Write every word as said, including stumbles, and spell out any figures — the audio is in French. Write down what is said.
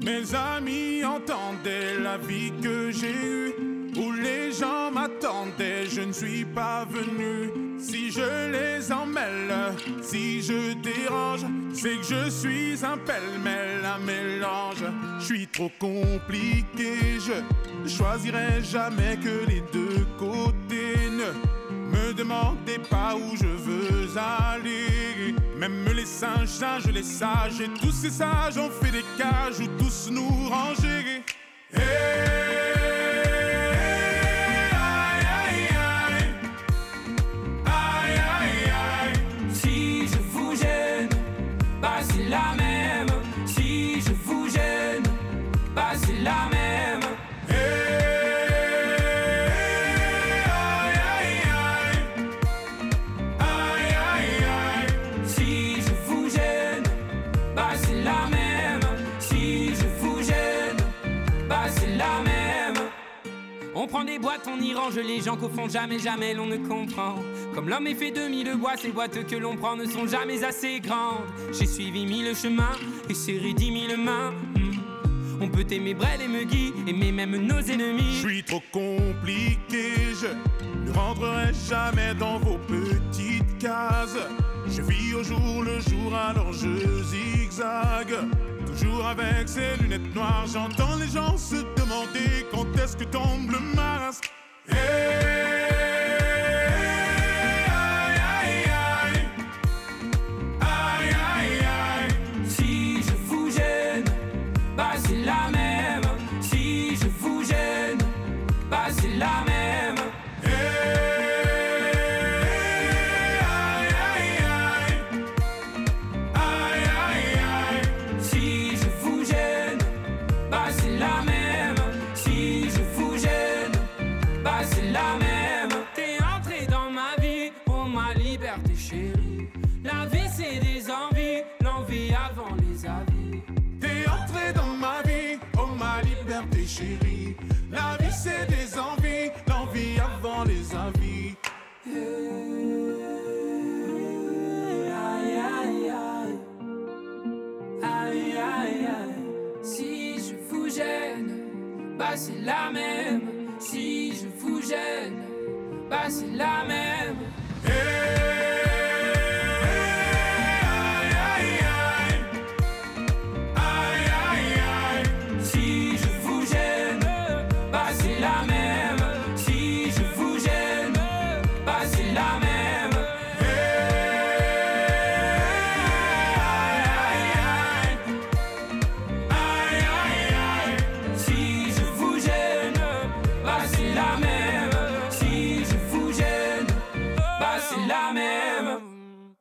mes amis entendaient la vie que j'ai eue, où les gens m'attendaient, je ne suis pas venu. Si je les emmêle, si je dérange, c'est que je suis un pêle-mêle, un mélange. Je suis trop compliqué, je choisirai jamais que les deux côtés. Ne me demandez pas où je veux aller. Même les singes, singes, les sages, et tous ces sages ont fait des cages où tous nous ranger. Hey! C'est la même, si je vous gêne, bah c'est la même. Hey, aïe, aïe, aïe, aïe, aïe. Si je vous gêne, bah c'est la même. Si je vous gêne, bah c'est la même. On prend des boîtes, on y range les gens qu'au fond jamais, jamais l'on ne comprend. Comme l'homme est fait de mille bois, ces boîtes que l'on prend ne sont jamais assez grandes. J'ai suivi mille chemins et serré dix mille mains. mmh. On peut aimer Brel et Megui, aimer même nos ennemis. Je suis trop compliqué, je ne rentrerai jamais dans vos petites cases. Je vis au jour le jour, alors je zigzague. Toujours avec ces lunettes noires, j'entends les gens se demander quand est-ce que tombe le masque. Hey, c'est la même, si je vous gêne, bah c'est la même. Hey, aïe, aïe, aïe, aïe, aïe, aïe. Si je vous gêne, bah c'est la même. Si je vous gêne, bah c'est la même. T'es entré dans ma vie pour ma liberté chérie. La vie c'est des envies, l'envie avant les avis. T'es entré dans ma vie, oh ma liberté chérie. La vie c'est des envies, l'envie avant les avis.